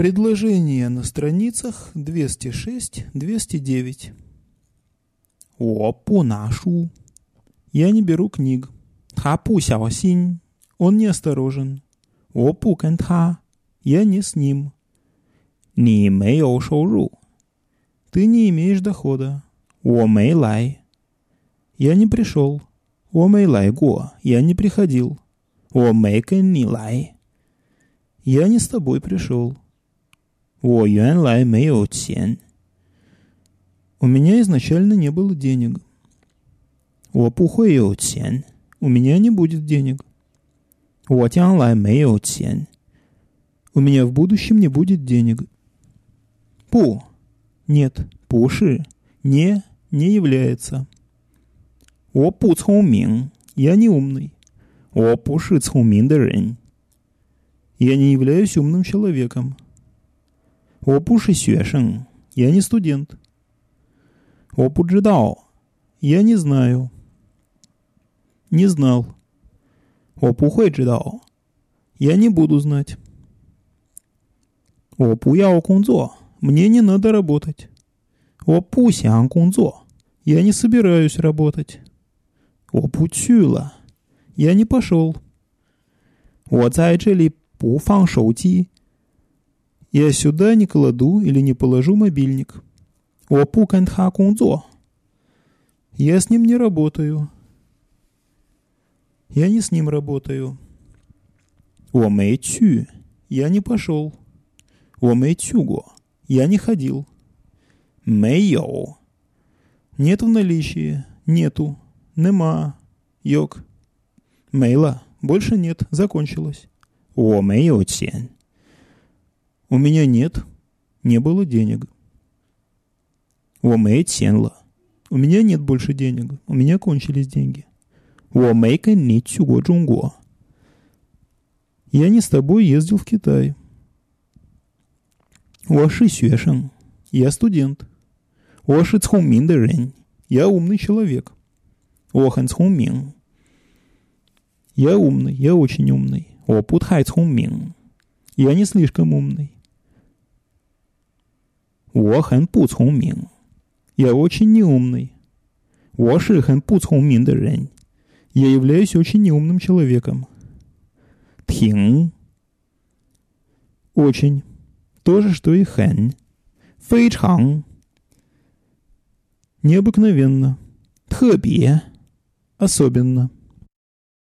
Предложение на страницах 206-209. 我不拿书. Я не беру книг. 他不小心. Он неосторожен. 我不跟他. Я не с ним. 你没有收入. Ты не имеешь дохода. 我没来. Я не пришел. 我没来过. Я не приходил. 我没跟你来. Я не с тобой пришел. 我原来没有钱. У меня изначально не было денег. 我不会有钱. У меня не будет денег. 我将来没有钱. У меня в будущем не будет денег. 不. Нет. 不是. Не является. 我不聪明. Я не умный. 我不是聪明的人. Я не являюсь умным человеком. 我不是学生. Я не студент. 我不知道. Я не знаю. Не знал. 我不会知道. Я не буду знать. 我不要工作. Мне не надо работать. 我不想工作. Я не собираюсь работать. 我不去了. Я не пошел. 我在这里不放手机. Я сюда не кладу или не положу мобильник. 我不跟他工作. Я с ним не работаю. Я не с ним работаю. 我没去. Я не пошел. 我没去过. Я не ходил. 没有. Нет в наличии. Нету. Нема. Йог. Мейла. Больше нет. Закончилось. 我没有钱. У меня нет. Не было денег. 我没钱了. У меня нет больше денег. У меня кончились деньги. 我没跟你去过中国. Я не с тобой ездил в Китай. 我是学生. Я студент. 我是聪明的人. Я умный человек. 我很聪明. Я умный. Я очень умный. 我不太聪明. Я не слишком умный. 我很不聪明. Я очень неумный. 我是很不聪明的人. Я являюсь очень неумным человеком. 挺. Очень. То же, что и 很. 非常. Необыкновенно. 特别. Особенно.